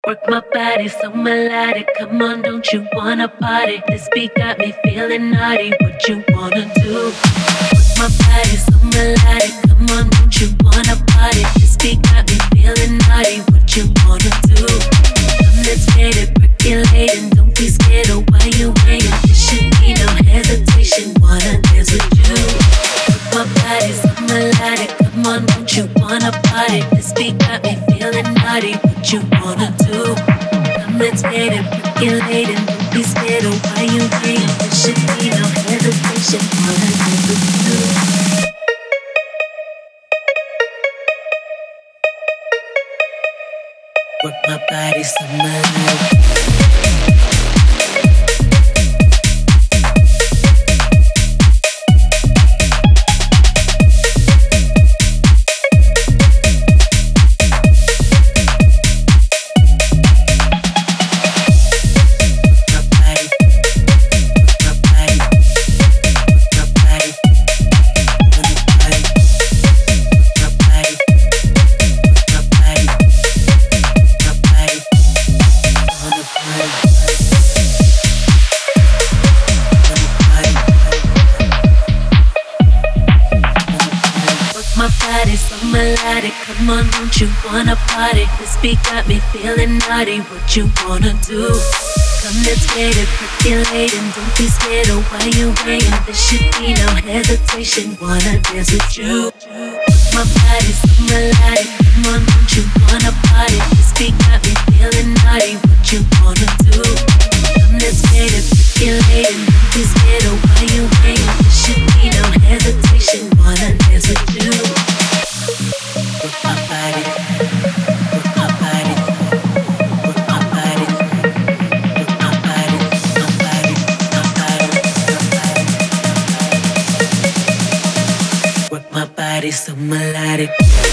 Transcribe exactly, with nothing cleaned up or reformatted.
Work my body so melodic. Come on, don't you wanna party? This beat got me feeling naughty. What you wanna do? Work my body so melodic. Come on, don't you wanna party? This beat got me feeling naughty. What you wanna do? Come, let's get it percolating. Don't be scared of why you waiting. There should be no hesitation. Wanna dance with you? Work my body so melodic. Come on, don't you wanna party? This beat got me feeling naughty. What you wanna do? Come, let's get it percolating. Don't be scared of why you waiting. There should be no hesitation. Wanna dance with you? Work my body so melodic. Come on, don't you wanna party? This beat got me feeling naughty. What you wanna do? Come, let's get it percolating. Don't be scared of why you waiting. There should be no hesitation. Wanna dance with you? My body's so melodic. Come on, don't you wanna party? This beat got me feeling naughty. What you wanna do? Come, let's get it percolating. Don't be scared of why you waiting. There should be no hesitation. Wanna dance with you? Work my body, work my body, work my body, work my body, my body, my body, my body. Work my body so melodic.